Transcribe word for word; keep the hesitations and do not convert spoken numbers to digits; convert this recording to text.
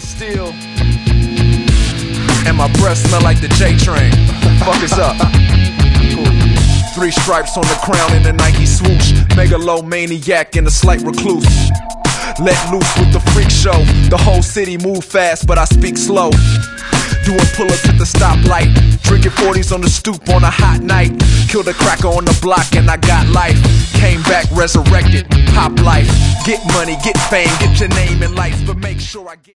of steel, and my breath smell like the J Train. Fuck is up. Three stripes on the crown and a Nike swoosh. Megalomaniac and a slight recluse. Let loose with the freak show. The whole city move fast, but I speak slow. Doing pull-ups at the stoplight. Drinking forties on the stoop on a hot night. Killed a cracker on the block and I got life. Came back resurrected, pop life. Get money, get fame, get your name in life, but make sure I get